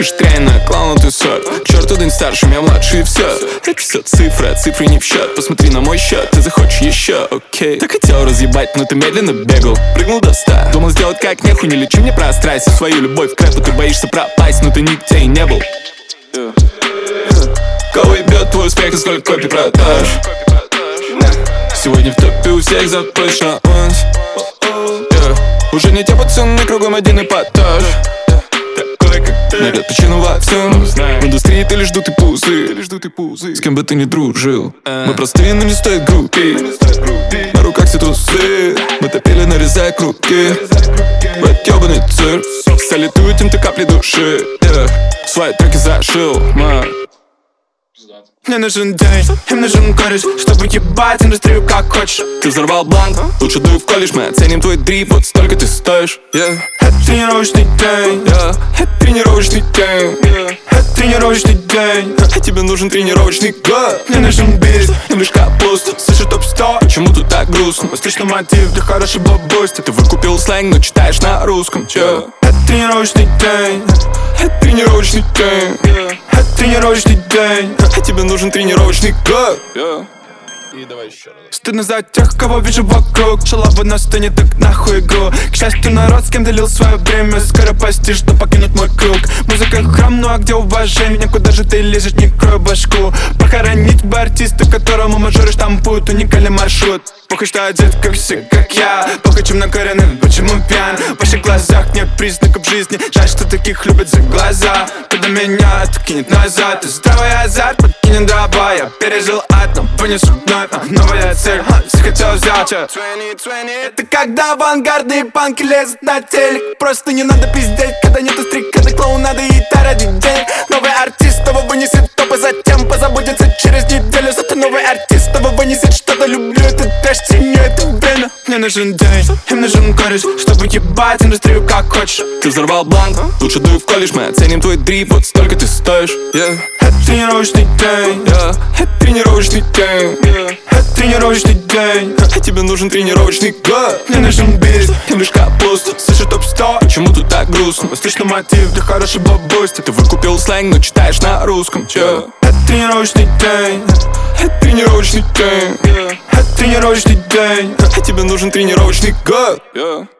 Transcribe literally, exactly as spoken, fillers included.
лишь тройная, клоун ты сорт. Черт, один старше, я младший и все. Это все цифры, а цифры не в счет. Посмотри на мой счет, ты захочешь еще, окей. Так хотел разъебать, но ты медленно бегал. Прыгнул до ста, думал сделать как нехуй. Не лечи мне прострайся, свою любовь в крэпу. Ты боишься пропасть, но ты нигде и не был. Кого ебет твой успех и сколько копий продаж? Сегодня в топе у всех за твой шанс. yeah. Уже не те пацаны, кругом один эпатаж. Такой, как ты, найдет причину во всем. В индустрии ты лишь дутый пузырь. С кем бы ты ни дружил, мы простые, но не стоит группи. На руках все трусы, мы топили, нарезая круги. В этот ёбаный цирк салютуют им ты капли души. yeah. Свои треки зашил, man. Мне нужен день, им нужен кореш, чтобы ебать индустрию как хочешь. Ты взорвал бланк, лучше дуй в колледж. Мы оценим твой дрип, вот столько ты стоишь. yeah. Это тренировочный день, yeah. Это тренировочный день, yeah. Это тренировочный день. А тебе нужен тренировочный год. Мне нужен бит, им лишь капуст. слышу топ сто, почему тут так грустно? Встречный мотив для хорошей бабости. Ты выкупил сленг, но читаешь на русском. yeah. Это тренировочный день, Это тренировочный день, yeah. Это тренировочный день. А тебе нужен тренировочный год. yeah. И давай еще раз. Стыдно за тех, кого вижу вокруг. Шалава на сцене, так нахуй игру. К счастью, народ, с кем делил свое время, скоро постишь, что покинет мой круг. Музыка храм, ну а где уважение? Меня куда же ты лезешь, не крой башку. Похоронить бы артиста, которому мажоры штампуют уникальный маршрут. Похуй, что одет как все, как я. Похуй, чем накоренный, почему пьян. В ваших глазах нет признаков жизни. Жаль, что таких любят за глаза. Когда меня откинет назад, и здравый азарт подкинет дрова. Я пережил ад, но вынесу вновь. а, Новая цель, ха, захотел взять. двадцать двадцать. Это когда авангардные панки лезут на телек. Просто не надо пиздеть, когда нету стрик, когда клоунада и та ради денег. Новый артист того вынесет топ, а затем позаботится через неделю. Зато новый артист того вынесет что-то. Люблю этот трэш, ценю это время. Мне нужен день, им нужен кореш, чтобы ебать индустрию как хочешь. Ты взорвал бланк, лучше дуй в колледж. Мы оценим твой дрип, вот столько ты стоишь. yeah. Это тренировочный день, yeah. Это тренировочный день, yeah. Это тренировочный день. А тебе нужен тренировочный год. Мне нужен бит, им лишь капуст. слышу топ сто, почему тут так грустно? встречный мотив для хорошей бабости. Ты выкупил сленг, но читаешь на русском. yeah. Это тренировочный день, Это тренировочный день, yeah. Это тренировочный день. А тебе нужен тренировочный год. yeah.